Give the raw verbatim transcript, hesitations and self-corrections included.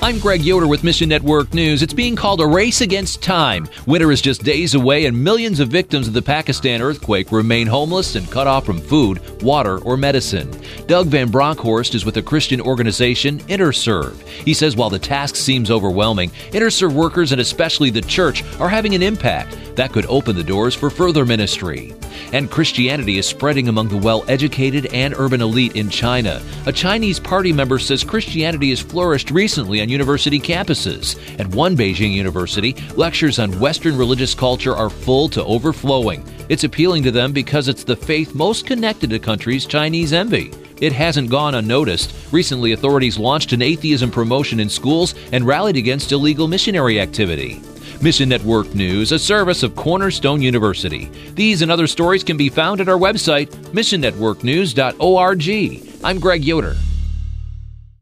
I'm Greg Yoder with Mission Network News. It's being called a race against time. Winter is just days away, and millions of victims of the Pakistan earthquake remain homeless and cut off from food, water, or medicine. Doug Van Bronckhorst is with the Christian organization InterServe. He says while the task seems overwhelming, InterServe workers and especially the church are having an impact that could open the doors for further ministry. And Christianity is spreading among the well-educated and urban elite in China. A Chinese party member says Christianity has flourished recently on university campuses. At one Beijing university, lectures on Western religious culture are full to overflowing. It's appealing to them because it's the faith most connected to countries Chinese envy. It hasn't gone unnoticed. Recently, authorities launched an atheism promotion in schools and rallied against illegal missionary activity. Mission Network News, a service of Cornerstone University. These and other stories can be found at our website, mission network news dot org. I'm Greg Yoder.